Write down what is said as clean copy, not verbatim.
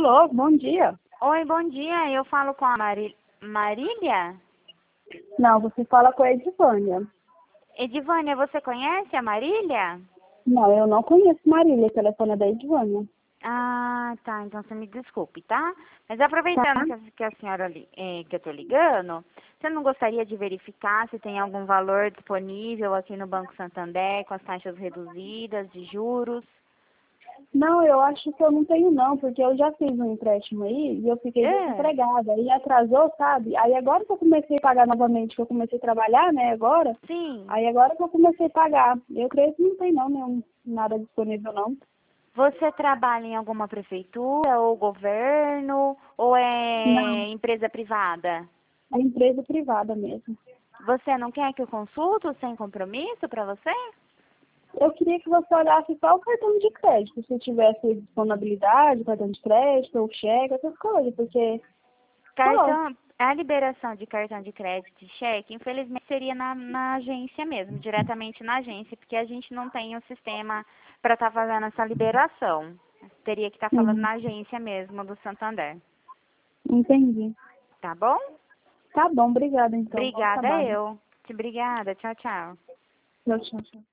Alô, bom dia. Oi, bom dia. Eu falo com a Marília? Não, você fala com a Edivânia. Edivânia, você conhece a Marília? Não, eu não conheço Marília, o telefone é da Edivânia. Ah, tá. Então você me desculpe, tá? Mas Tá? aproveitando que a senhora que eu tô ligando, você não gostaria de verificar se tem algum valor disponível aqui no Banco Santander com as taxas reduzidas de juros? Não, eu acho que eu não tenho não, porque eu já fiz um empréstimo aí e eu fiquei É, desempregada. E atrasou, sabe? Aí agora que eu comecei a pagar novamente, que eu comecei a trabalhar, né, agora, sim. aí agora que eu comecei a pagar. Eu creio que não tem não, nada disponível não. Você trabalha em alguma prefeitura ou governo ou Não, é empresa privada? é empresa privada mesmo. Você não quer que eu consulto sem compromisso para você? Eu queria que você olhasse só o cartão de crédito, se tivesse disponibilidade, cartão de crédito, ou cheque, essas coisas, porque só. Cartão, a liberação de cartão de crédito e cheque, infelizmente seria na agência mesmo, diretamente na agência, porque a gente não tem o sistema para estar fazendo essa liberação. Teria que estar falando Uhum. na agência mesmo do Santander. Entendi. Tá bom? Tá bom, obrigada então. Bom Obrigada trabalho. eu. Obrigada. Tchau, tchau. Tchau, tchau.